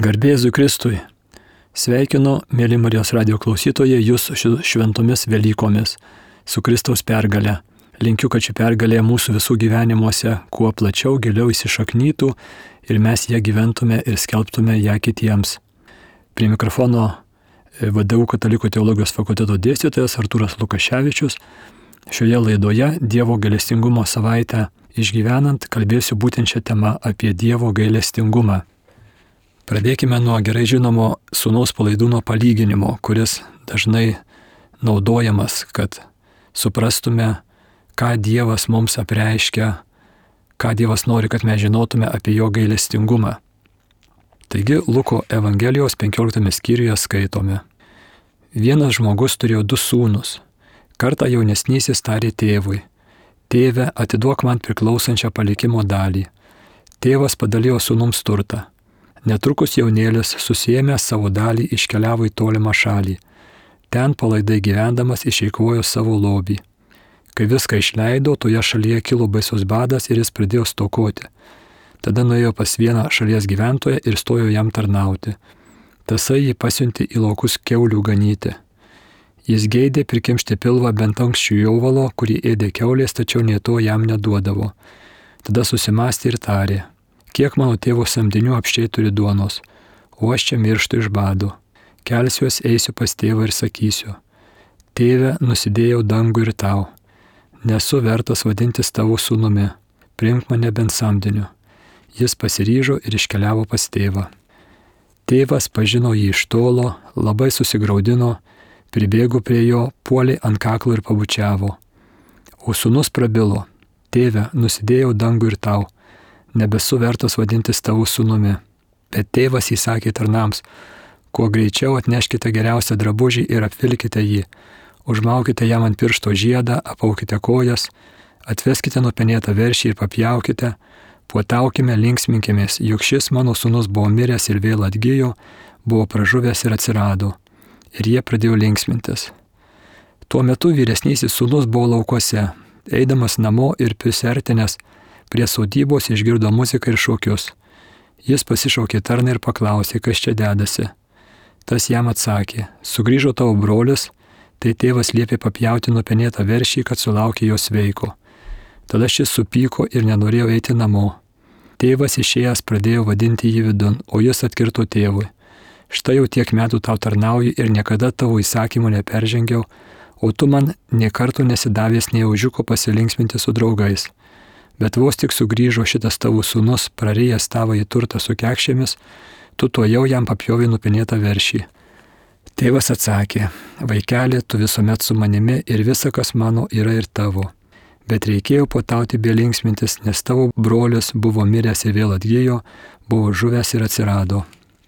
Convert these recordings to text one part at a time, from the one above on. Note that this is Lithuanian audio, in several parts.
Garbė Jėzui Kristui. Sveikinu, mėly Marijos radijo klausytojai, jūs šventomis Velykomis, su Kristaus pergale. Linkiu, kad ši pergalė mūsų visų gyvenimuose kuo plačiau, giliau įsišaknytų ir mes ją gyventume ir skelbtume ją kitiems. Prie mikrofono VDU Katalikų teologijos fakulteto dėstytojas Artūras Lukaševičius. Šioje laidoje Dievo gailestingumo savaitę išgyvenant kalbėsiu būtent šią temą apie Dievo gailestingumą. Pradėkime nuo gerai žinomo sūnaus palaidūno palyginimo, kuris dažnai naudojamas, kad suprastume, ką Dievas mums apreiškia, ką Dievas nori, kad mes žinotume apie jo gailestingumą. Taigi Luko Evangelijos 15 skyriuje skaitome. Vienas žmogus turėjo 2 sūnus. Kartą jaunesnysis tarė tėvui: Tėve, atiduok man priklausančią palikimo dalį. Tėvas padalijo sūnums turtą. Netrukus jaunėlis, susiėmęs savo dalį, iškeliavo į tolimą šalį. Ten palaidai gyvendamas išeikvojo savo lobį. Kai viską išleido, toje šalyje kilo baisus badas ir jis pradėjo stokoti. Tada nuėjo pas vieną šalies gyventoją ir stojo jam tarnauti. Tasai jį pasiuntė į laukus kiaulių ganyti. Jis geidė prikimšti pilvą bent ankščių jovalo, kurį ėdė kiaulės, tačiau nė to jam neduodavo. Tada susimąstė ir tarė: Kiek mano tėvo samdinių apščiai turi duonos, o aš čia mirštu iš bado. Kelsiuos, eisiu pas tėvą ir sakysiu: Tėve, nusidėjau dangų ir tau. Nesu vertas vadintis tavo sūnumi. Priimk mane bent samdiniu. Jis pasiryžo ir iškeliavo pas tėvą. Tėvas pažino jį iš tolo, labai susigraudino, pribėgo prie jo, puolė ant kaklo ir pabučiavo. O sūnus prabilo: Tėve, nusidėjau dangų ir tau. Nebesu vertas vadintis tavo sūnumi. Bet tėvas įsakė tarnams: Kuo greičiau atneškite geriausią drabužį ir apvilkite jį. Užmaukite jam ant piršto žiedą, apaukite kojas, atveskite nupenėtą veršį ir papjaukite. Puotaukime, linksminkimės, juk šis mano sūnus buvo miręs ir vėl atgijo, buvo pražuvęs ir atsirado. Ir jie pradėjo linksmintis. Tuo metu vyresnysis sūnus buvo laukuose. Eidamas namo ir prisertinęs prie sodybos išgirdo muziką ir šokius. Jis pasišaukė tarną ir paklausė, kas čia dedasi. Tas jam atsakė: Sugrįžo tavo brolis, tai tėvas liepė papjauti nupenėtą veršį, kad sulaukė jo sveiko. Tada šis supyko ir nenorėjo eiti namo. Tėvas išėjęs pradėjo vadinti jį vidun, o jis atkirto tėvui: Štai jau tiek metų tau tarnauju ir niekada tavo įsakymų neperžengiau, o tu man nė kartų nesidavęs nei ožiuko pasilinksminti su draugais. Bet vos tik sugrįžo šitas tavo sūnus, prarijęs tavąjį turtą su kekšėmis, tu tuojau jam papjovė nupenėtą veršį. Tėvas atsakė: Vaikeli, tu visuomet su manimi ir visa, kas mano, yra ir tavo. Bet reikėjo puotauti bei linksmintis, nes tavo brolis buvo miręs ir vėl atgijo, buvo žuvęs ir atsirado.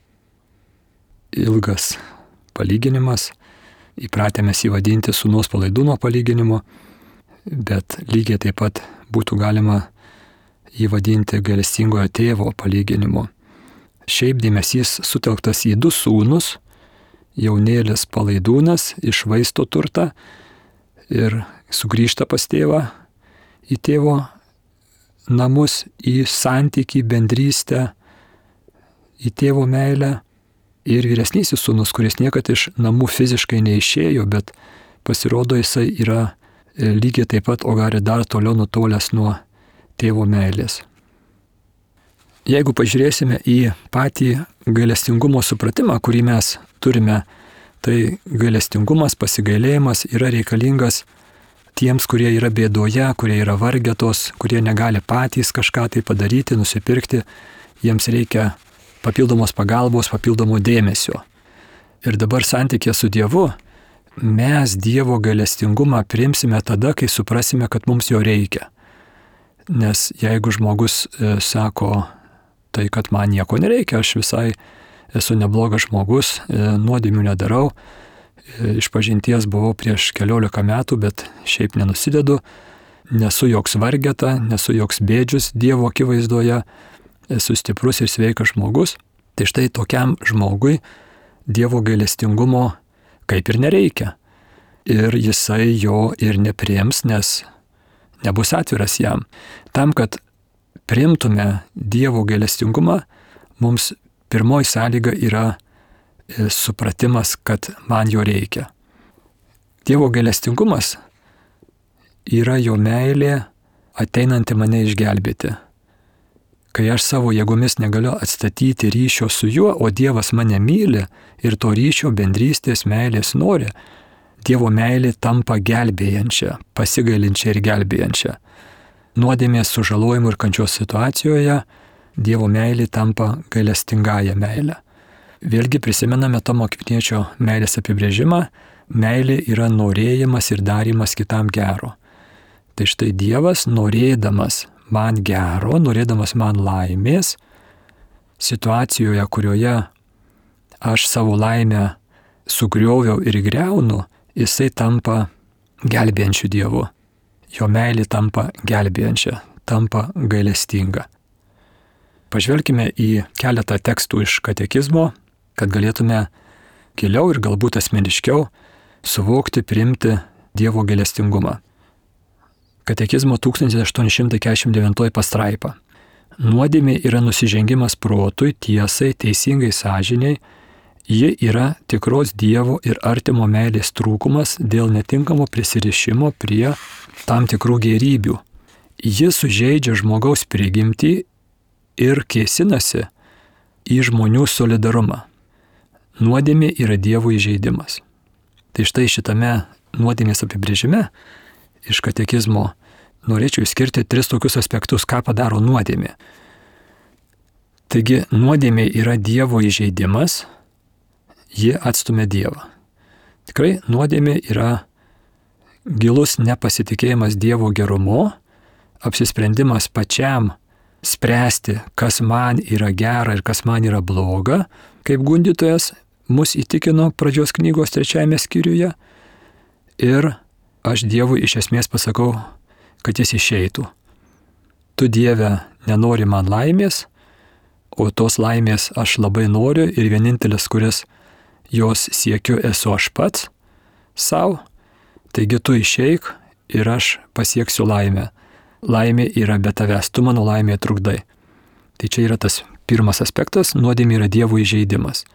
Ilgas palyginimas, įpratėmės jį vadinti sūnaus palaidūno palyginimu, bet lygiai taip pat būtų galima jį vadinti gailestingojo tėvo palyginimu. Šiaip dėmesys sutelktas į 2 sūnus, jaunėlis palaidūnas išvaisto turtą ir sugrįžta pas tėvą, į tėvo namus, į santykį, bendrystę, į tėvo meilę. Ir vyresnysis sūnus, kuris niekad iš namų fiziškai neišėjo, bet pasirodo jisai yra lygiai taip pat, o gali dar toliau nutolęs nuo tėvo meilės. Jeigu pažiūrėsime į patį gailestingumo supratimą, kurį mes turime, tai gailestingumas, pasigailėjimas yra reikalingas tiems, kurie yra bėdoje, kurie yra vargetos, kurie negali patys kažką tai padaryti, nusipirkti, jiems reikia papildomos pagalbos, papildomo dėmesio. Ir dabar santykė su Dievu, mes Dievo gailestingumą priimsime tada, kai suprasime, kad mums jo reikia. Nes jeigu žmogus sako, tai kad man nieko nereikia, aš visai esu neblogas žmogus, nuodėmių nedarau, išpažinties buvau prieš 14 metų, bet šiaip nenusidedu, nesu joks vargeta, nesu joks bėdžius Dievo akivaizdoje, esu stiprus ir sveikas žmogus, tai štai tokiam žmogui Dievo gailestingumo kaip ir nereikia. Ir jisai jo ir nepriims, nes nebus atviras jam. Tam, kad priimtume Dievo gailestingumą, mums pirmoji sąlyga yra supratimas, kad man jo reikia. Dievo gailestingumas yra jo meilė ateinanti mane išgelbėti. Kai aš savo jėgomis negaliu atstatyti ryšio su juo, o Dievas mane myli ir to ryšio, bendrystės, meilės nori, Dievo meilė tampa gelbėjančia, pasigailinčia ir gelbėjančia. Nuodėmės sužalojimų ir kančios situacijoje Dievo meilė tampa gailestingąja meilė. Vėlgi prisimename Tomo Akviniečio meilės apibrėžimą. Meilė yra norėjimas ir darymas kitam gero. Tai štai Dievas, norėdamas man gero, norėdamas man laimės, situacijoje, kurioje aš savo laimę sugrioviau ir greunu, jisai tampa gelbėjančiu Dievu. Jo meilė tampa gelbėjančia, tampa gailestinga. Pažvelkime į keletą tekstų iš katekizmo, kad galėtume giliau ir galbūt asmeniškiau suvokti, priimti Dievo gailestingumą. Katekizmo 1849 pastraipa. Nuodėmė yra nusižengimas protui, tiesai, teisingai sąžiniai. Ji yra tikros Dievo ir artimo meilės trūkumas dėl netinkamo prisirišimo prie tam tikrų gėrybių. Ji sužeidžia žmogaus prigimtį ir kėsinasi į žmonių solidarumą. Nuodėmė yra Dievo įžeidimas. Tai štai šitame nuodėmės apibrėžime iš katekizmo norėčiau išskirti 3 tokius aspektus, ką padaro nuodėmė. Taigi nuodėmė yra Dievo įžeidimas, ji atstumia Dievą. Tikrai nuodėmė yra gilus nepasitikėjimas Dievo gerumu, apsisprendimas pačiam spręsti, kas man yra gera ir kas man yra bloga, kaip gundytojas mus įtikino pradžios knygos 3 skyriuje. Ir aš Dievui iš esmės pasakau, kad jis išeitų. Tu, Dieve, nenori man laimės, o tos laimės aš labai noriu ir vienintelis, kuris jos siekiu, esu aš pats savo. Taigi tu išeik ir aš pasieksiu laimę. Laimė yra be tavęs, tu mano laimė trukdai. Tai čia yra tas pirmas aspektas, nuodėmė yra Dievo įžeidimas.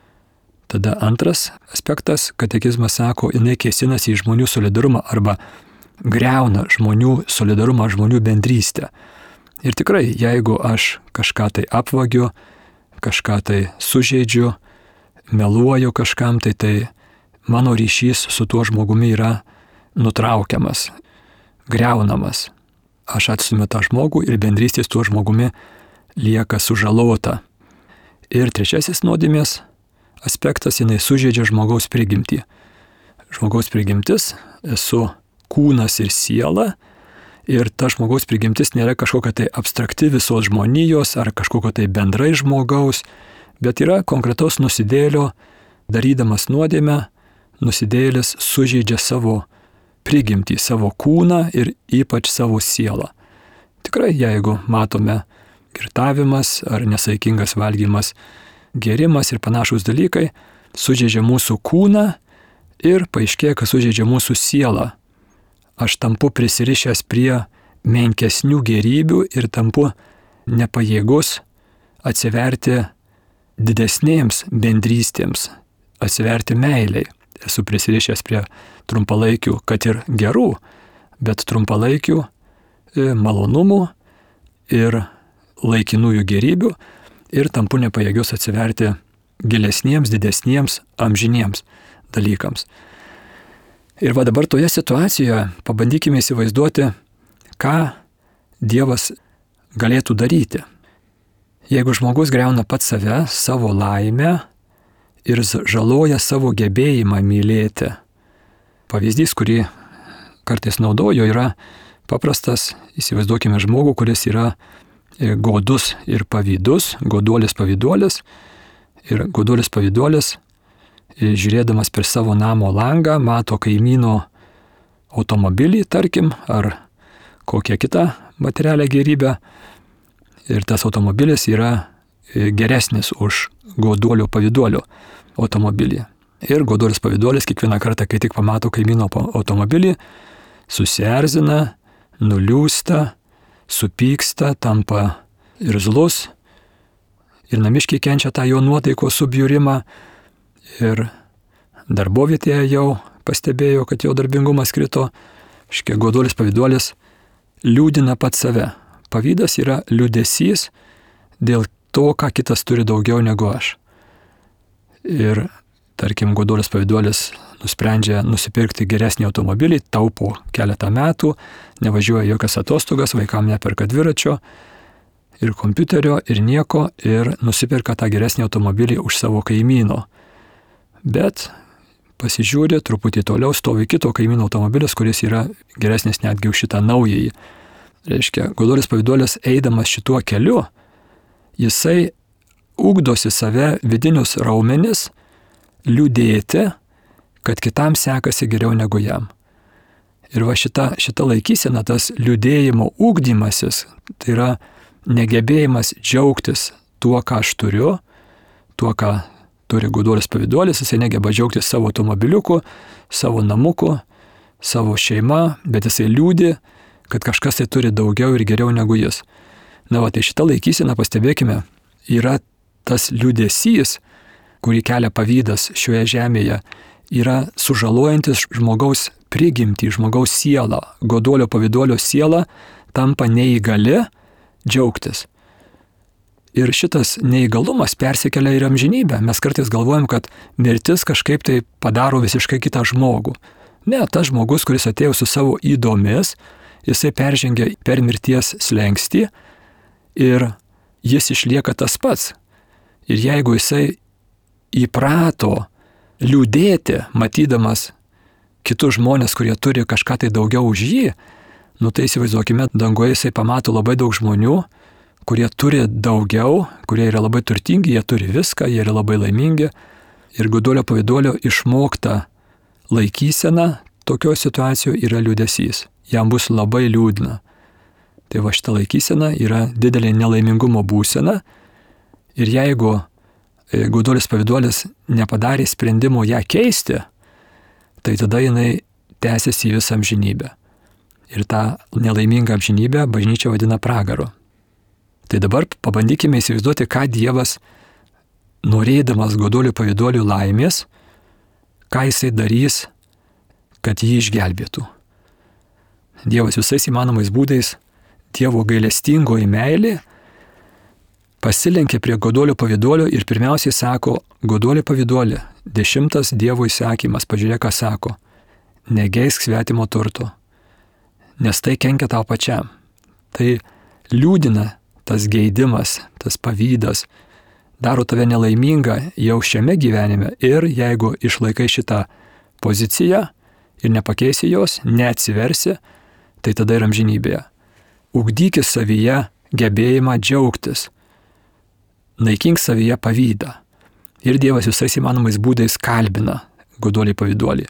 Tada antras aspektas, katekizmas sako, jinai kėsinasi į žmonių solidarumą arba greuna žmonių solidarumą, žmonių bendrystę. Ir tikrai, jeigu aš kažką tai apvagiu, kažką tai sužeidžiu, meluoju kažkam, tai mano ryšys su tuo žmogumi yra nutraukiamas, greunamas. Aš atstumiu tą žmogų ir bendrystės tuo žmogumi lieka sužalota. Ir trečiasis nuodėmės aspektas, jinai sužeidžia žmogaus prigimtį. Žmogaus prigimtis, esu kūnas ir siela, ir ta žmogaus prigimtis nėra kažkokia tai abstrakti visos žmonijos ar kažkokia tai bendrai žmogaus, bet yra konkretaus nusidėlio, darydamas nuodėmę, nusidėlis sužeidžia savo prigimtį, savo kūną ir ypač savo sielą. Tikrai, jeigu matome girtavimas ar nesaikingas valgymas, gėrimas ir panašus dalykai, sužeidžia mūsų kūną ir paaiškėja, kad sužeidžia mūsų sielą. Aš tampu prisirišęs prie menkesnių gėrybių ir tampu nepajėgus atsiverti didesnėms bendrystėms, atsiverti meiliai. Esu prisirišęs prie trumpalaikių, kad ir gerų, bet trumpalaikių malonumų ir laikinųjų gėrybių ir tampu nepajėgius atsiverti gilesniems, didesniems, amžiniems dalykams. Ir va dabar toje situacijoje pabandykime įsivaizduoti, ką Dievas galėtų daryti. Jeigu žmogus greuna pats save, savo laimę ir žaloja savo gebėjimą mylėti. Pavyzdys, kurį kartais naudoju, yra paprastas. Įsivaizduokime žmogų, kuris yra godus ir pavydus, goduolis pavyduolis. Ir goduolis pavyduolis, žiūrėdamas per savo namo langą, mato kaimyno automobilį, tarkim, ar kokią kitą materialią gėrybę. Ir tas automobilis yra geresnis už goduolio pavyduolio automobilį. Ir goduolis pavyduolis kiekvieną kartą, kai tik pamato kaimyno automobilį, susierzina, nuliūsta, supyksta, tampa irzlus ir namiškiai kenčia tą jo nuotaikos subjurimą, ir darbovietėje jau pastebėjo, kad jo darbingumas krito, goduolis pavyduolis liūdina pats save. Pavydas yra liūdesys dėl to, ką kitas turi daugiau negu aš. Ir, tarkim, goduolis pavyduolis nusprendžia nusipirkti geresnį automobilį, taupo keletą metų, nevažiuoja jokias atostogas, vaikam neperka dviračio ir kompiuterio ir nieko, ir nusipirka tą geresnį automobilį už savo kaimyno. Bet pasižiūri, truputį toliau stovi kito kaimyno automobilis, kuris yra geresnis netgi už šitą naująjį. Reiškia, goduolis pavyduolis eidamas šituo keliu, jisai ugdosi save vidinius raumenis liūdėti, kad kitam sekasi geriau negu jam. Ir va šita laikysena, tas liūdėjimo ugdymasis, tai yra negebėjimas džiaugtis tuo, ką aš turiu, tuo, ką turi goduolis pavyduolis, jisai negeba džiaugtis savo automobiliuku, savo namuku, savo šeima, bet jisai liūdi, kad kažkas tai turi daugiau ir geriau negu jis. Na, va, tai šita laikysena, pastebėkime, yra tas liūdesys, kurį kelia pavydas šioje žemėje, yra sužalojantis žmogaus prigimtį, žmogaus sielą. Goduolio pavyduolio siela tampa neįgali džiaugtis. Ir šitas neįgalumas persikelia ir amžinybę. Mes kartais galvojam, kad mirtis kažkaip tai padaro visiškai kitą žmogų. Ne, tas žmogus, kuris atėjo su savo įdomis, jisai peržengia per mirties slenkstį ir jis išlieka tas pats. Ir jeigu jisai įprato liūdėti, matydamas kitus žmonės, kurie turi kažką tai daugiau už jį, nu tai įsivaizduokime, dangoje jisai pamato labai daug žmonių, kurie turi daugiau, kurie yra labai turtingi, jie turi viską, jie yra labai laimingi. Ir goduolio pavyduolio išmokta laikysena tokioje situacijoje yra liūdesys. Jam bus labai liūdna. Tai va šita laikysena yra didelė nelaimingumo būsena. Ir jeigu goduolis pavyduolis nepadarė sprendimo ją keisti, tai tada jinai tęsiasi į visą amžinybę. Ir tą nelaimingą amžinybę bažnyčia vadina pragaru. Tai dabar pabandykime įsivaizduoti, ką Dievas, norėdamas goduolių pavyduolių laimės, ką jisai darys, kad jį išgelbėtų. Dievas visais įmanomais būdais, Dievo gailestingoji meilė, pasilenkė prie goduolio pavyduolio ir pirmiausiai sako, goduolio pavyduolį, 10 Dievo įsakymas, pažiūrėk, ką sako, negeisk svetimo turto, nes tai kenkia tau pačiam. Tai liūdina tas geidimas, tas pavydas, daro tave nelaimingą jau šiame gyvenime ir jeigu išlaikai šitą poziciją ir nepakeisi jos, neatsiversi, tai tada ir amžinybėje. Ugdykis savyje gebėjimą džiaugtis. Naikink savyje pavydą. Ir Dievas visais įmanomais būdais kalbina goduolį pavyduolį.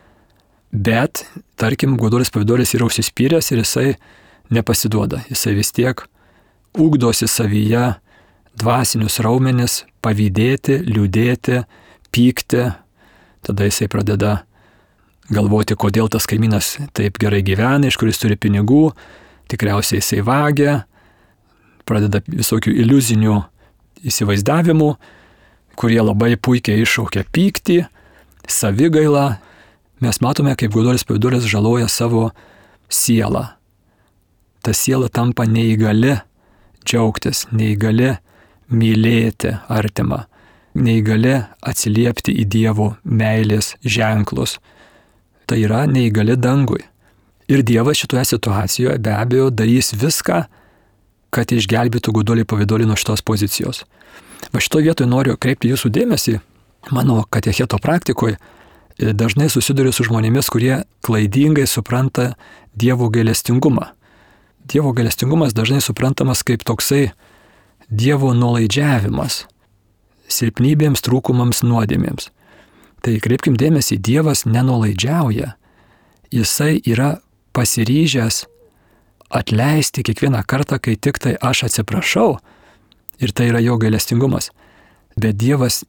Bet, tarkim, goduolis pavyduolis yra užsispyręs ir jisai nepasiduoda. Jisai vis tiek ugdosi savyje dvasinius raumenis, pavydėti, liūdėti, pykti. Tada jisai pradeda galvoti, kodėl tas kaimynas taip gerai gyvena, iš kuris turi pinigų, tikriausiai jisai vagia, pradeda visokių iliuzinių įsivaizdavimų, kurie labai puikiai iššaukia pyktį, savigailą. Mes matome, kaip goduolis pavyduolis žaloja savo sielą. Ta siela tampa neįgali džiaugtis, neįgali mylėti artimą, neįgali atsiliepti į Dievo meilės ženklus. Tai yra neįgali dangui. Ir Dievas šitoje situacijoje be abejo darys viską, kad išgelbėtų goduolį pavyduolį nuo šitos pozicijos. Va šitoje vietoje noriu kreipti jūsų dėmesį, mano katecheto praktikoje dažnai susiduriu su žmonėmis, kurie klaidingai supranta Dievo gailestingumą. Dievo gailestingumas dažnai suprantamas kaip toksai Dievo nuolaidžiavimas silpnybėms, trūkumams, nuodėmėms. Tai kreipkim dėmesį, Dievas nenuolaidžiauja. Jisai yra pasiryžęs atleisti kiekvieną kartą, kai tik tai aš atsiprašau. Ir tai yra jo gailestingumas. Bet Dievas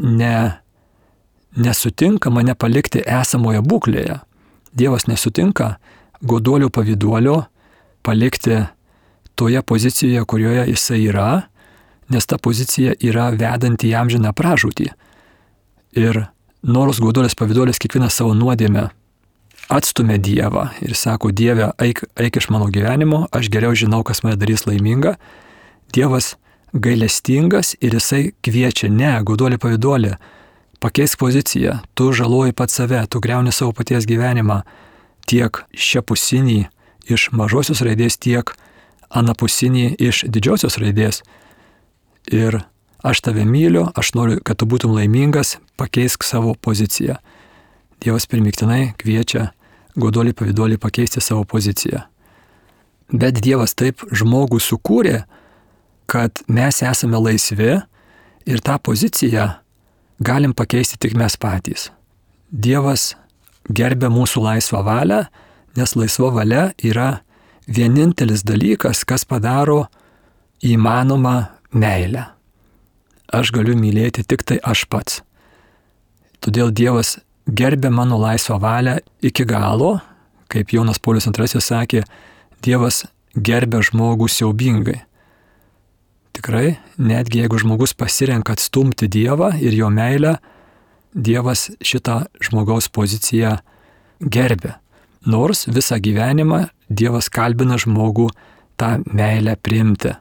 nesutinka mane palikti esamoje būklėje. Dievas nesutinka goduolio pavyduolio palikti toje pozicijoje, kurioje jisai yra, nes ta pozicija yra vedanti į amžiną pražūtį. Ir nors goduolis pavyduolis kiekvieną savo nuodėmę atstumia Dievą ir sako, Dieve, eik iš mano gyvenimo, aš geriau žinau, kas mane darys laimingą, Dievas gailestingas ir jisai kviečia, ne, goduolį pavyduolį, pakeisk poziciją, tu žaloji pats save, tu griauni savo paties gyvenimą, tiek šiapusinį iš mažosios raidės, tiek anapusinį iš didžiosios raidės. Ir aš tave myliu, aš noriu, kad tu būtum laimingas, pakeisk savo poziciją. Dievas primiktinai kviečia goduolį pavyduolį pakeisti savo poziciją. Bet Dievas taip žmogų sukūrė, kad mes esame laisvi ir tą poziciją galim pakeisti tik mes patys. Dievas gerbia mūsų laisvą valią, nes laisva valia yra vienintelis dalykas, kas padaro įmanomą meilę. Aš galiu mylėti tik tai aš pats. Todėl Dievas gerbia mano laisvą valią iki galo, kaip Jonas Paulius II sakė, Dievas gerbia žmogų siaubingai. Tikrai, netgi jeigu žmogus pasirenka atstumti Dievą ir jo meilę, Dievas šitą žmogaus poziciją gerbia. Nors visą gyvenimą Dievas kalbina žmogų tą meilę priimti.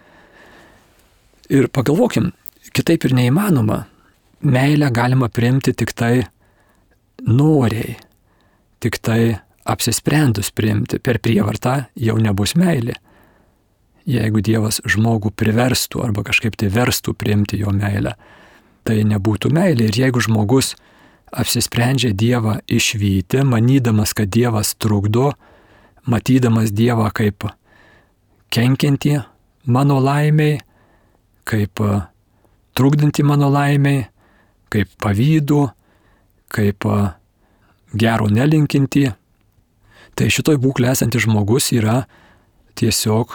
Ir pagalvokim, kitaip ir neįmanoma. Meilę galima priimti tik tai noriai, tik tai apsisprendus priimti. Per prievartą jau nebus meilė. Jeigu Dievas žmogų priverstų arba kažkaip tai verstų priimti jo meilę, tai nebūtų meilė. Ir jeigu žmogus apsisprendžia Dievą išvyti, manydamas, kad Dievas trukdo, matydamas Dievą kaip kenkiantį mano laimiai, kaip trukdantį mano laimiai, kaip pavydų, kaip gero nelinkinti, tai šitoj būklė esantis žmogus yra tiesiog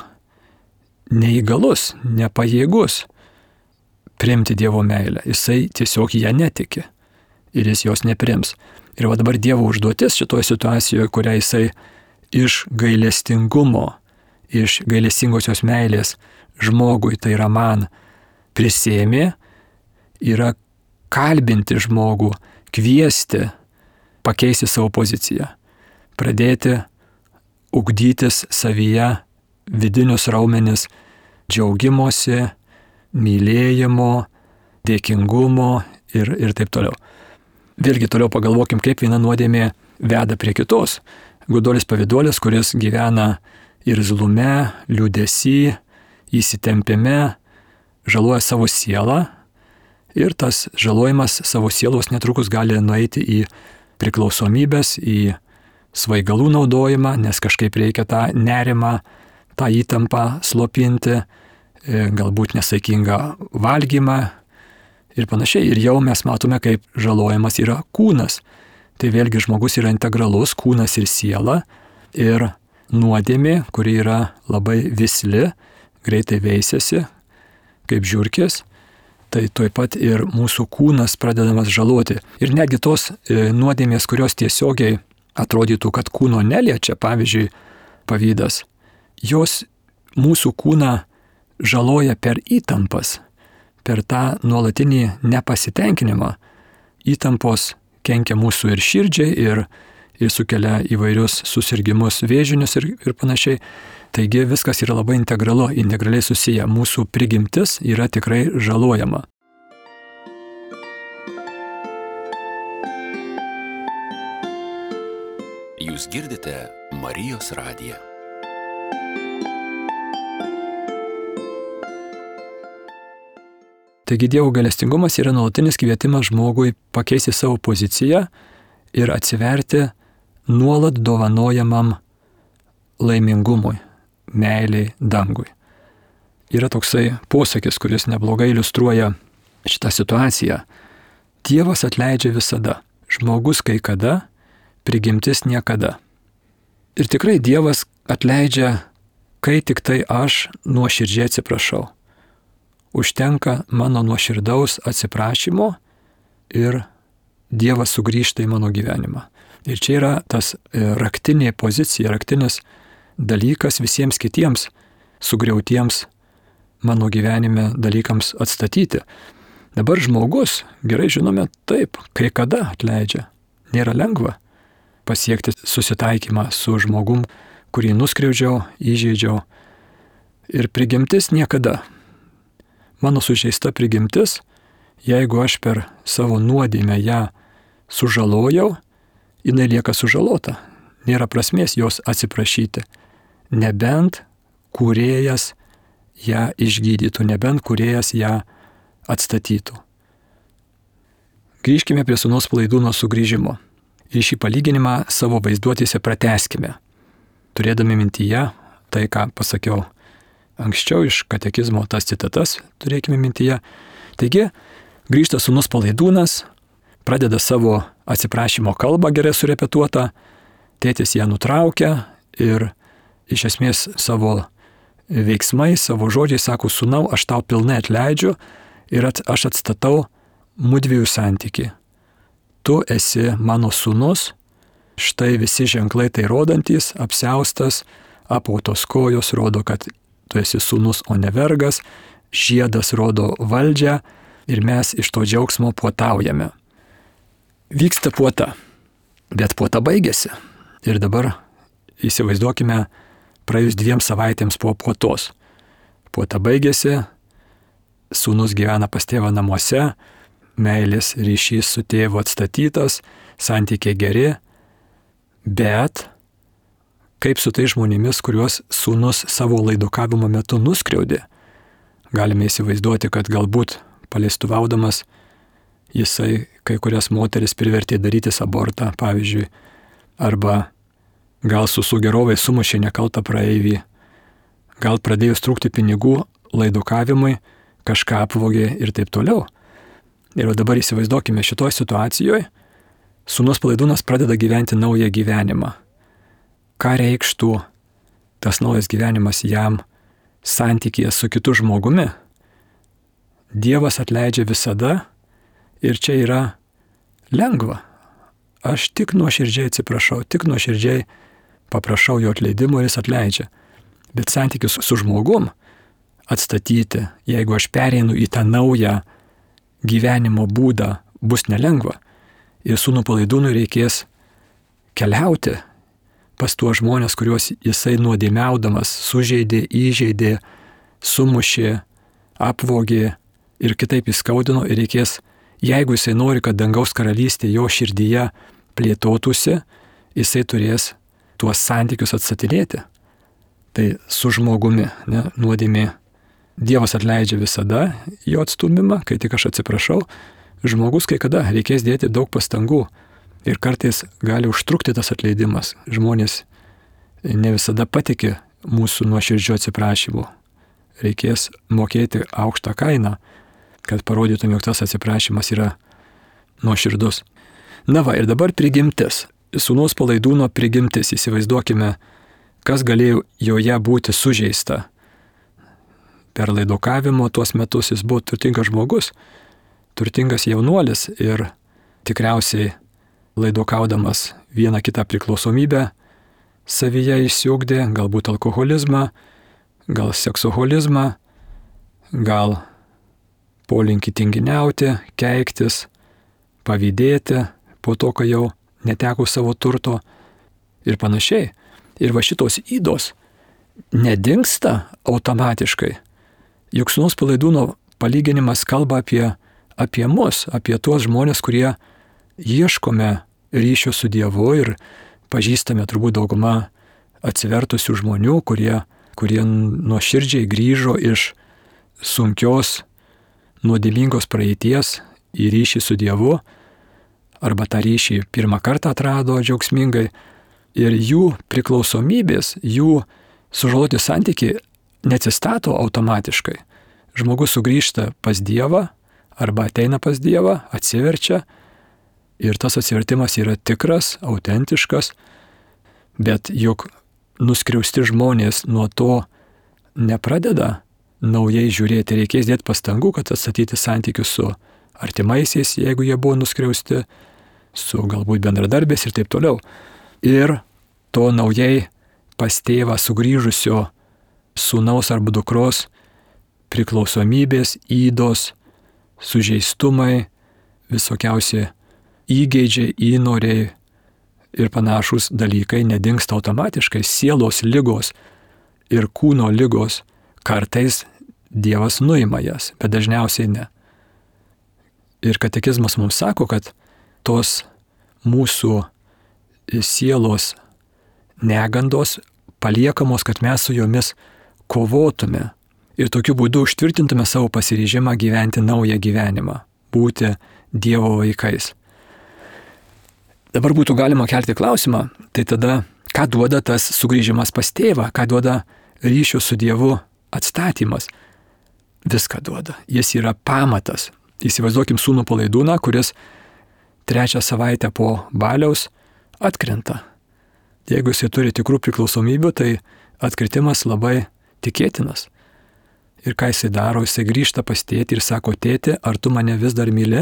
neįgalus, nepajėgus priimti Dievo meilę. Jisai tiesiog ją netiki ir jis jos nepriims. Ir va dabar Dievo užduotis šitoje situacijoje, kurią jisai iš gailestingumo, iš gailestingosios meilės žmogui, tai yra man, prisėmė, yra kalbinti žmogų, kviesti, pakeisti savo poziciją, pradėti ugdytis savyje vidinius raumenis džiaugimosi, mylėjimo, dėkingumo ir taip toliau. Vėlgi toliau pagalvokim, kaip viena nuodėmė veda prie kitos. Goduolis pavyduolis, kuris gyvena irzlume, liūdesy, įsitempime, žaloja savo sielą ir tas žalojimas savo sielos netrukus gali nueiti į priklausomybės, į svaigalų naudojimą, nes kažkaip reikia tą nerimą, tą įtampą slopinti, galbūt nesaikingą valgymą ir panašiai. Ir jau mes matome, kaip žalojimas yra kūnas. Tai vėlgi žmogus yra integralus, kūnas ir siela. Ir nuodėmė, kuri yra labai visli, greitai veisiasi, kaip žiurkės, tai tuoj pat ir mūsų kūnas pradedamas žaloti. Ir netgi tos nuodėmės, kurios tiesiogiai atrodytų, kad kūno neliečia, pavyzdžiui, pavydas, jos mūsų kūną žaloja per įtampas, per tą nuolatinį nepasitenkinimą. Įtampos kenkia mūsų ir širdžiai, ir sukelia įvairius susirgimus vėžinius ir panašiai. Taigi viskas yra labai integraliai susiję. Mūsų prigimtis yra tikrai žalojama. Jūs girdite Marijos radiją. Taigi Dievo gailestingumas yra nuolatinis kvietimas žmogui pakeisti savo poziciją ir atsiverti nuolat dovanojamam laimingumui, meiliai dangui. Yra toksai posakis, kuris neblogai iliustruoja šitą situaciją. Dievas atleidžia visada, žmogus kai kada, prigimtis niekada. Ir tikrai Dievas atleidžia, kai tik tai aš nuoširdžiai atsiprašau. Užtenka mano nuoširdaus atsiprašymo ir Dievas sugrįžta į mano gyvenimą. Ir čia yra tas raktinė pozicija, raktinis dalykas visiems kitiems sugriautiems mano gyvenime dalykams atstatyti. Dabar žmogus, gerai žinome, taip, kai kada atleidžia. Nėra lengva pasiekti susitaikymą su žmogum, kurį nuskriaudžiau, įžeidžiau. Ir prigimtis niekada. Mano sužeista prigimtis, jeigu aš per savo nuodėmę ją sužalojau, jinai lieka sužalota. Nėra prasmės jos atsiprašyti. Nebent kūrėjas ją išgydytų, nebent kūrėjas ją atstatytų. Grįžkime prie sūnaus palaidūno sugrįžimo. Ir šį palyginimą savo vaizduotėse pratęskime, turėdami mintyje tai, ką pasakiau anksčiau iš katekizmo, tas citatas turėkime mintyje. Taigi, grįžta sūnus palaidūnas, pradeda savo atsiprašymo kalbą gerai surepetuotą, tėtis ją nutraukia ir iš esmės savo veiksmais, savo žodžiais sako, sūnau, aš tau pilnai atleidžiu ir aš atstatau mudviejų santykį. Tu esi mano sūnus, štai visi ženklai tai rodantys, apsiaustas, apautos kojos rodo, kad tu esi sūnus, o ne vergas, žiedas rodo valdžią ir mes iš to džiaugsmo puotaujame. Vyksta puota, bet puota baigėsi. Ir dabar įsivaizduokime praėjus 2 savaitėms po puotos. Puota baigėsi, sūnus gyvena pas tėvą namuose, meilės ryšys su tėvu atstatytas, santykiai geri, bet kaip su tai žmonėmis, kuriuos sūnus savo laidokavimo metu nuskriaudė. Galime įsivaizduoti, kad galbūt paleistuvaudamas jisai kai kurias moteris privertė darytis abortą, pavyzdžiui, arba gal su gerovai sumušė nekaltą praeivį, gal pradėjus trūkti pinigų laidokavimui, kažką apvogė ir taip toliau. Ir dabar įsivaizduokime šitoje situacijoje, sūnus palaidūnas pradeda gyventi naują gyvenimą. Ką reikštų tas naujas gyvenimas jam santykyje su kitu žmogumi? Dievas atleidžia visada ir čia yra lengva. Aš tik nuoširdžiai atsiprašau, tik nuoširdžiai paprašau jo atleidimo ir jis atleidžia. Bet santykius su žmogum atstatyti, jeigu aš pereinu į tą naują gyvenimo būdą, bus nelengva. Ir sūnų palaidūnui reikės keliauti pas tuos žmonės, kuriuos jisai nuodėmiaudamas sužeidė, įžeidė, sumušė, apvogė ir kitaip įskaudino. Ir reikės, jeigu jisai nori, kad dangaus karalystė jo širdyje plėtotųsi, jisai turės tuos santykius atstatinėti. Tai su žmogumi, ne, nuodėmė. Dievas atleidžia visada jo atstumimą, kai tik aš atsiprašau. Žmogus kai kada reikės dėti daug pastangų. Ir kartais gali užtrukti tas atleidimas. Žmonės ne visada patiki mūsų nuoširdžiu atsiprašymu. Reikės mokėti aukštą kainą, kad parodytum, jog tas atsiprašymas yra nuoširdus. Na va, ir dabar prigimtis. Sūnaus palaidūno prigimtis. Įsivaizduokime, kas galėjo joje būti sužeista. Per laidokavimo tuos metus jis buvo turtingas žmogus, turtingas jaunuolis ir tikriausiai laidokaudamas vieną kitą priklausomybę savyje išsiugdė, galbūt alkoholizmą, gal seksoholizmą, gal polinkį tinginiauti, keiktis, pavydėti po to, kai jau neteko savo turto ir panašiai. Ir va šitos ydos nedingsta automatiškai. Juk sūnaus palaidūno palyginimas kalba apie mus, apie tuos žmonės, kurie ieškome ryšio su Dievu ir pažįstame turbūt dauguma atsivertusių žmonių, kurie nuoširdžiai grįžo iš sunkios, nuodėmingos praeities į ryšį su Dievu, arba tą ryšį pirmą kartą atrado džiaugsmingai. Ir jų priklausomybės, jų sužaloti santykiai neatsistato automatiškai. Žmogus sugrįžta pas Dievą arba ateina pas Dievą, atsiverčia ir tas atsivertimas yra tikras, autentiškas, bet juk nuskriausti žmonės nuo to nepradeda naujai žiūrėti, reikės dėti pastangų, kad atstatyti santykius su artimaisiais, jeigu jie buvo nuskriausti, su galbūt bendradarbiais ir taip toliau. Ir to naujai pas tėvą sugrįžusio sūnaus arba dukros priklausomybės, ydos, sužeistumai, visokiausi įgeidžiai, įnoriai ir panašus dalykai nedingsta automatiškai. Sielos ligos ir kūno ligos kartais Dievas nuima jas, bet dažniausiai ne. Ir katekizmas mums sako, kad tos mūsų sielos negandos paliekamos, kad mes su jomis kovotume ir tokiu būdu užtvirtintume savo pasiryžimą gyventi naują gyvenimą, būti Dievo vaikais. Dabar būtų galima kelti klausimą, tai tada ką duoda tas sugrįžimas pas tėvą, ką duoda ryšio su Dievu atstatymas? Viską duoda. Jis yra pamatas. Įsivaizduokim sūnų Palaidūną, kuris 3 savaitę po baliaus atkrenta. Jeigu jis turi tikrų priklausomybių, tai atkritimas labai tikėtinas. Ir ką jisai daro, jisai grįžta pas tėtį ir sako, tėti, ar tu mane vis dar myli?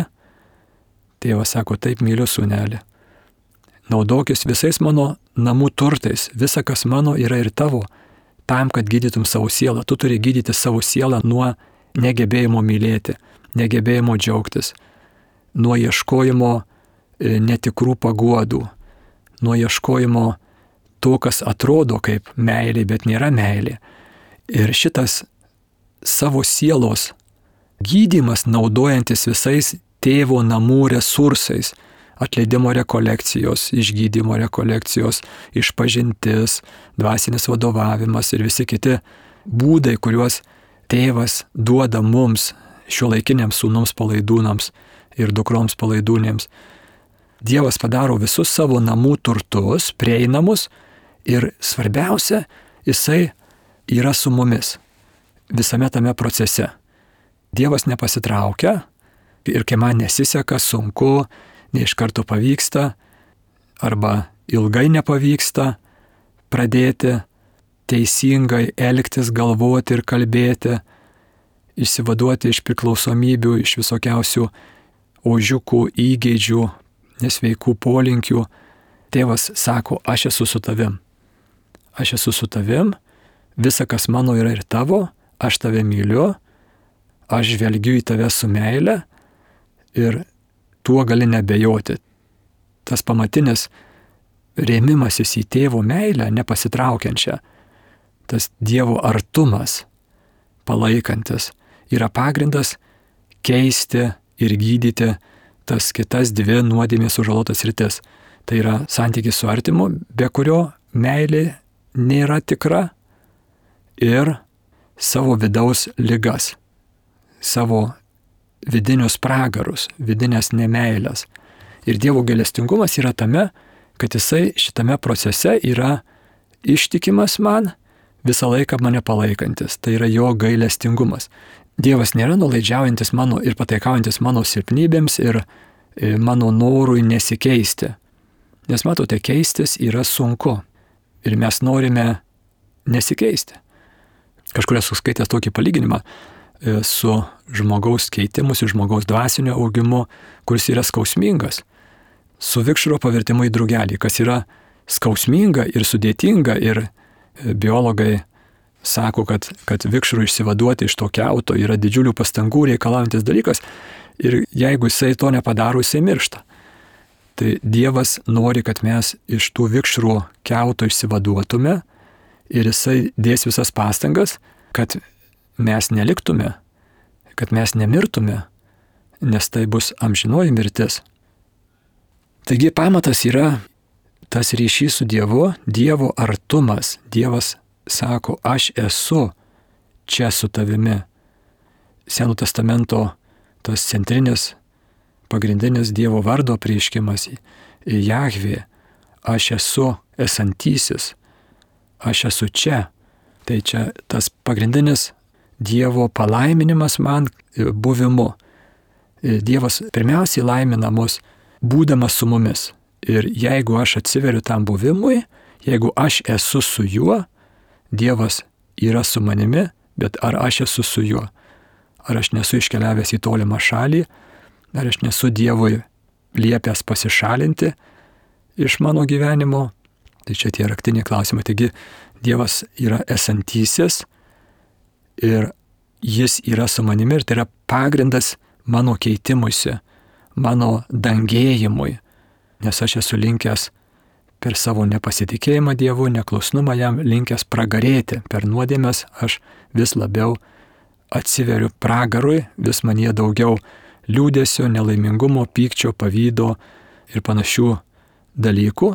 Tėvas sako, taip myliu sūnelį. Naudokis visais mano namų turtais, visa kas mano yra ir tavo, tam, kad gydytum savo sielą. Tu turi gydyti savo sielą nuo negebėjimo mylėti, negebėjimo džiaugtis, nuo ieškojimo netikrų paguodų, nuo ieškojimo to, kas atrodo kaip meilė, bet nėra meilė. Ir šitas savo sielos gydymas, naudojantis visais tėvo namų resursais, atleidimo rekolekcijos, išgydymo rekolekcijos, išpažintis, dvasinis vadovavimas ir visi kiti būdai, kuriuos tėvas duoda mums, šiuolaikiniams sūnums Palaidūnams ir dukroms Palaidūnėms. Dievas padaro visus savo namų turtus prieinamus ir svarbiausia, jisai yra su mumis visame tame procese. Dievas nepasitraukia ir kai man nesiseka, sunku, ne iš karto pavyksta arba ilgai nepavyksta pradėti teisingai elgtis, galvoti ir kalbėti, išsivaduoti iš priklausomybių, iš visokiausių ožiukų, įgeidžių, nesveikų polinkių. Tėvas sako, aš esu su tavim. Aš esu su tavim, visa kas mano yra ir tavo, aš tave myliu, aš žvelgiu į tave su meile ir tuo gali nebejoti. Tas pamatinis rėmimasis į tėvo meilę, nepasitraukiančią, tas Dievo artumas palaikantis, yra pagrindas keisti ir gydyti tas kitas 2 nuodėmės sužalotas sritis. Tai yra santykis su artimu, be kurio meilė nėra tikra, ir savo vidaus ligas, savo vidinius pragarus, vidinės nemeilės. Ir Dievo gailestingumas yra tame, kad jisai šitame procese yra ištikimas man, visą laiką mane palaikantis. Tai yra jo gailestingumas. Dievas nėra nuolaidžiaujantis mano ir pataikaujantis mano silpnybėms ir mano norui nesikeisti. Nes matote, keistis yra sunku. Ir mes norime nesikeisti. Kažkur esu skaitęs tokį palyginimą su žmogaus keitimusi, žmogaus dvasinio augimu, kuris yra skausmingas. Su vikšro pavertimu į drugelį, kas yra skausminga ir sudėtinga, ir biologai sako, kad vikšrų išsivaduoti iš to kiauto yra didžiulių pastangų reikalaujantis dalykas ir jeigu jisai to nepadaro, jisai miršta. Tai Dievas nori, kad mes iš tų vikšrų kiauto išsivaduotume ir jisai dės visas pastangas, kad mes neliktume, kad mes nemirtume, nes tai bus amžinoji mirtis. Taigi pamatas yra tas ryšys su Dievu, Dievo artumas. Dievas sako, aš esu čia su tavimi. Seno testamento tas centrinis, pagrindinis Dievo vardo apreiškimas Jahvė. Aš esu esantysis, aš esu čia. Tai čia tas pagrindinis Dievo palaiminimas man buvimu. Dievas pirmiausiai laimina mus, būdamas su mumis. Ir jeigu aš atsiveriu tam buvimui, jeigu aš esu su juo, Dievas yra su manimi, bet ar aš esu su juo? Ar aš nesu iškeliavęs į tolimą šalį? Ar aš nesu Dievui liepęs pasišalinti iš mano gyvenimo? Tai čia tie raktiniai klausimai. Taigi Dievas yra esantysis ir jis yra su manimi ir tai yra pagrindas mano keitimuisi, mano dangėjimui, nes aš esu linkęs per savo nepasitikėjimą Dievu, neklusnumą jam, linkęs pragarėti. Per nuodėmes aš vis labiau atsiveriu pragarui, vis manyje daugiau liūdėsio, nelaimingumo, pykčio, pavydo ir panašių dalykų.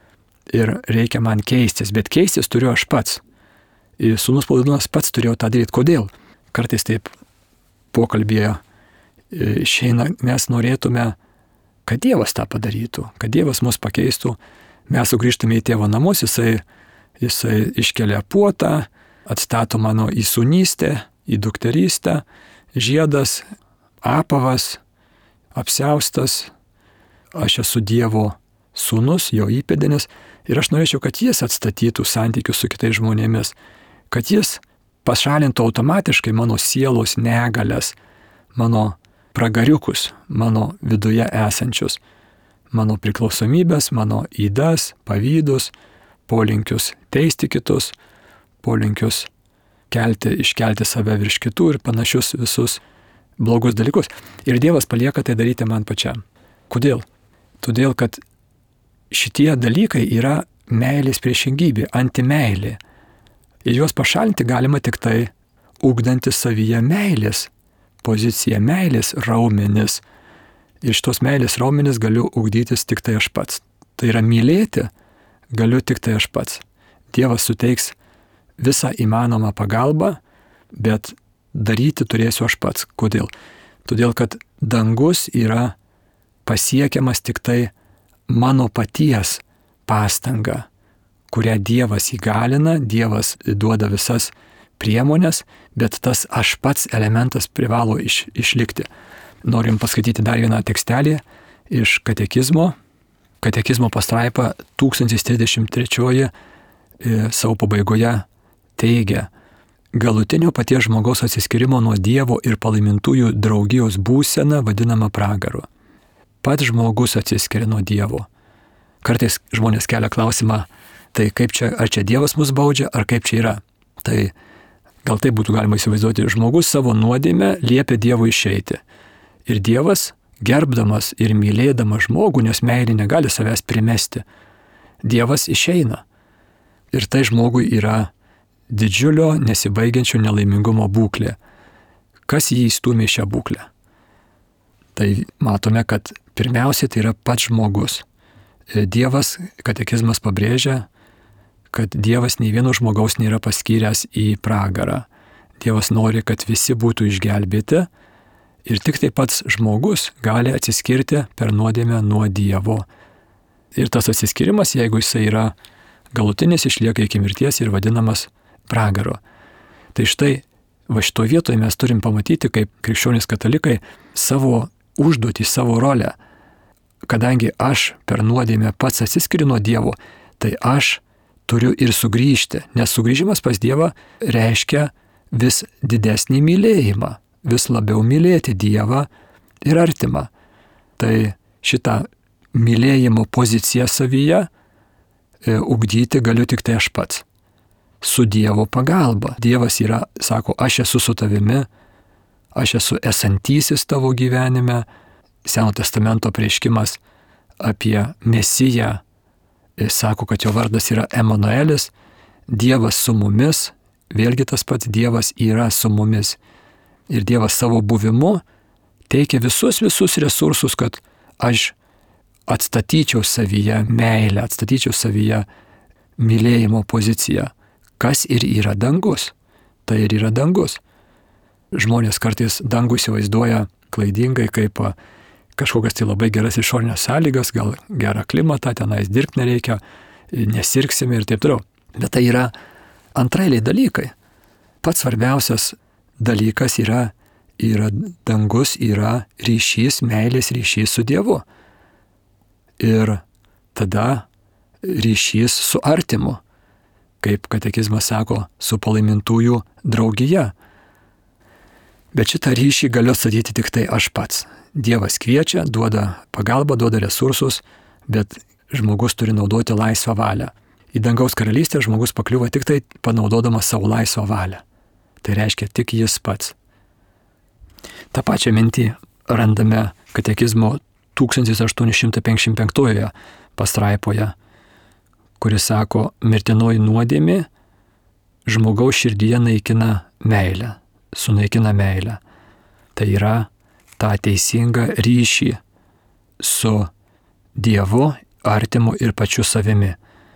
Ir reikia man keistis, bet keistis turiu aš pats. Ir sūnus Paulinas pats turėjo tą daryti. Kodėl? Kartais taip pokalbėje išeina, mes norėtume, kad Dievas tą padarytų, kad Dievas mus pakeistų. Mes sugrįžtume į tėvo namus, jisai iškelia puotą, atstato mano į sūnystę, į dukterystę, žiedas, apavas, apsiaustas, aš esu Dievo sūnus, jo įpėdinis ir aš norėčiau, kad jis atstatytų santykius su kitais žmonėmis, kad jis pašalintų automatiškai mano sielos negalias, mano pragariukus, mano viduje esančius, mano priklausomybės, mano ydas, pavydus, polinkius teisti kitus, polinkius iškelti save virš kitų ir panašius visus blogus dalykus. Ir Dievas palieka tai daryti man pačiam. Kodėl? Todėl, kad šitie dalykai yra meilės priešingybė, antimeilė. Ir juos pašalinti galima tik tai ugdantis savyje meilės poziciją, meilės raumenis. Ir šitos meilės raumenis galiu ugdytis tik tai aš pats. Tai yra mylėti galiu tik tai aš pats. Dievas suteiks visą įmanomą pagalbą, bet daryti turėsiu aš pats. Kodėl? Todėl, kad dangus yra pasiekiamas tik tai mano paties pastanga, kurią Dievas įgalina, Dievas duoda visas priemonės, bet tas aš pats elementas privalo išlikti. Norim paskaityti dar vieną tekstelį iš katekizmo. Katekizmo pastraipa 1033 savo pabaigoje teigia: galutinio paties žmogaus atsiskyrimo nuo Dievo ir palaimintųjų draugijos būsena vadinama pragaru. Pats žmogus atsiskiria nuo Dievo. Kartais žmonės kelia klausimą, tai kaip čia, ar čia Dievas mus baudžia, ar kaip čia yra. Tai gal tai būtų galima įsivaizduoti, žmogus savo nuodėmę liepia Dievui išeiti. Ir Dievas, gerbdamas ir mylėdamas žmogų, nes meilė negali savęs primesti, Dievas išeina. Ir tai žmogui yra didžiulio, nesibaigiančio nelaimingumo būklė. Kas jį įstumė į šią būklę? Tai matome, kad pirmiausia tai yra pats žmogus. Dievas, katekizmas pabrėžia, kad Dievas nei vieno žmogaus nėra paskyręs į pragarą. Dievas nori, kad visi būtų išgelbėti ir tik tai pats žmogus gali atsiskirti per nuodėmę nuo Dievo. Ir tas atsiskirimas, jeigu jisai yra galutinis, išlieka iki mirties ir vadinamas pragaro. Tai štai, va šitoje vietoje mes turim pamatyti, kaip krikščionys katalikai, savo užduotį, savo rolę. Kadangi aš per nuodėmę pats atsiskiriu nuo Dievo, tai aš turiu ir sugrįžti, nes sugrįžimas pas Dievą reiškia vis didesnį mylėjimą, vis labiau mylėti Dievą ir artimą. Tai šitą mylėjimo poziciją savyje ugdyti galiu tik tai aš pats. Su Dievo pagalba. Dievas yra, sako, aš esu su tavimi, aš esu esantysis tavo gyvenime. Seno testamento prieškimas apie Mesiją sako, kad jo vardas yra Emanuelis, Dievas su mumis, vėlgi tas pats Dievas yra su mumis. Ir Dievas savo buvimu teikia visus resursus, kad aš atstatyčiau savyje meilę, atstatyčiau savyje mylėjimo poziciją. Kas ir yra dangus? Tai ir yra dangus. Žmonės kartais dangų įsivaizduoja klaidingai kaip kažkokias tai labai geras išorinės sąlygas, gal gerą klimatą, tenais dirbti nereikia, nesirgsime ir taip toliau. Bet tai yra antrailiai dalykai. Pats svarbiausias dalykas yra dangus, yra ryšys, meilės ryšys su Dievu. Ir tada ryšys su artimu, kaip katekizmas sako, su palaimintųjų draugija. Bet šitą ryšį galiu atstatyti tik tai aš pats. Dievas kviečia, duoda pagalbą, duoda resursus, bet žmogus turi naudoti laisvą valią. Į dangaus karalystę žmogus pakliūva tik tai panaudodamas savo laisvą valią. Tai reiškia tik jis pats. Ta pačia mintį randame katekizmo 1855 pastraipoje, kuris sako, mirtinoji nuodėmė žmogaus širdyje naikina meilę, sunaikina meilę. Tai yra tą teisingą ryšį su Dievu, artimu ir pačiu savimi.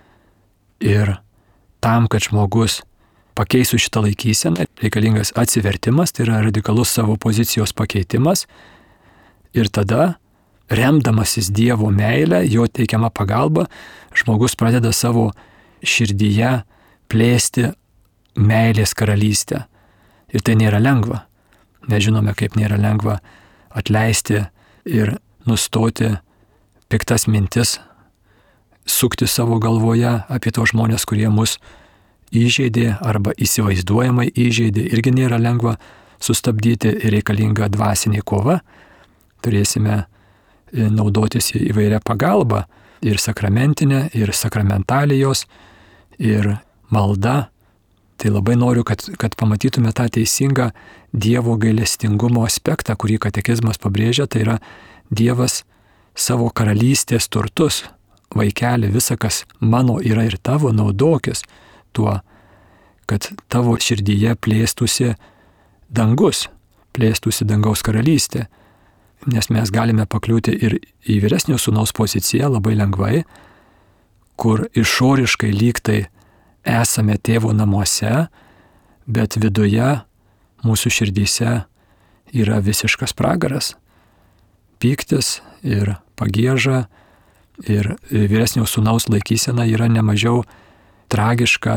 Ir tam, kad žmogus pakeistų šitą laikyseną, reikalingas atsivertimas, tai yra radikalus savo pozicijos pakeitimas. Ir tada, remdamasis Dievo meilę, jo teikiama pagalba, žmogus pradeda savo širdyje plėsti meilės karalystę. Ir tai nėra lengva. Mes žinome, kaip nėra lengva atleisti ir nustoti piktas mintis, sukti savo galvoje apie tos žmonės, kurie mus įžeidė arba įsivaizduojamai įžeidė. Irgi nėra lengva sustabdyti ir reikalinga dvasinė kova. Turėsime naudotis įvairia pagalba ir sakramentinė, ir sakramentalijos, ir malda. Tai labai noriu, kad pamatytume tą teisingą Dievo gailestingumo aspektą, kurį katekizmas pabrėžia, tai yra Dievas savo karalystės turtus. Vaikeli, visa, kas mano yra ir tavo, naudokis tuo, kad tavo širdyje plėstųsi dangus, plėstųsi dangaus karalystė. Nes mes galime pakliūti ir į vyresnio sūnaus poziciją labai lengvai, kur išoriškai lygtai esame tėvo namuose, bet viduje mūsų širdyse yra visiškas pragaras, pyktis ir pagieža, ir vyresnio sūnaus laikysena yra nemažiau tragiška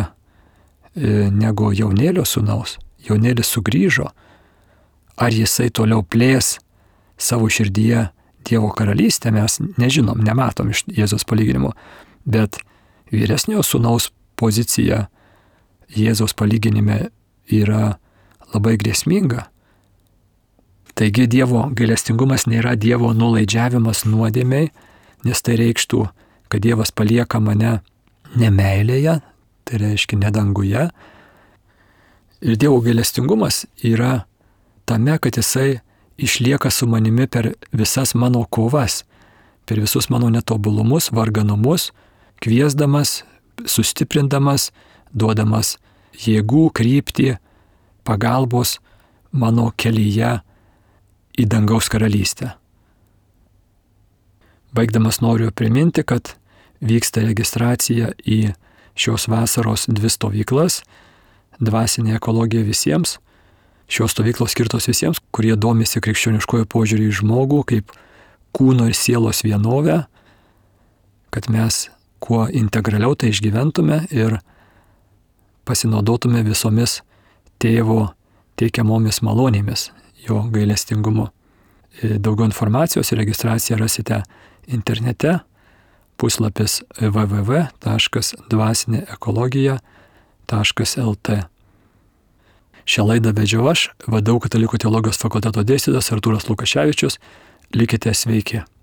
negu jaunėlio sūnaus. Jaunėlis sugrįžo. Ar jisai toliau plės savo širdyje Dievo karalystę, mes nežinom, nematom iš Jėzaus palyginimo, bet vyresnio sūnaus pozicija Jėzaus palyginime yra labai grėsminga. Taigi Dievo gailestingumas nėra Dievo nuolaidžiavimas nuodėmei, nes tai reikštų, kad Dievas palieka mane ne meilėje, tai reiškia ne danguje. Ir Dievo gailestingumas yra tame, kad jisai išlieka su manimi per visas mano kovas, per visus mano netobulumus, varganumus, kviesdamas, sustiprindamas, duodamas jėgų, kryptį, pagalbos mano kelyje į dangaus karalystę. Baigdamas noriu priminti, kad vyksta registracija į šios vasaros 2 stovyklas, dvasinė ekologija visiems. Šios stovyklos skirtos visiems, kurie domisi krikščioniškojo požiūrį į žmogų kaip kūno ir sielos vienovę, kad mes kuo integraliau tai išgyventume ir pasinaudotume visomis tėvo teikiamomis malonėmis, jo gailestingumu. Daugiau informacijos ir registraciją rasite internete, puslapis www.dvasinėekologija.lt. Šią laidą vedžiau aš, VDU Katalikų teologijos fakulteto dėstytojas Artūras Lukaševičius. Likite sveiki.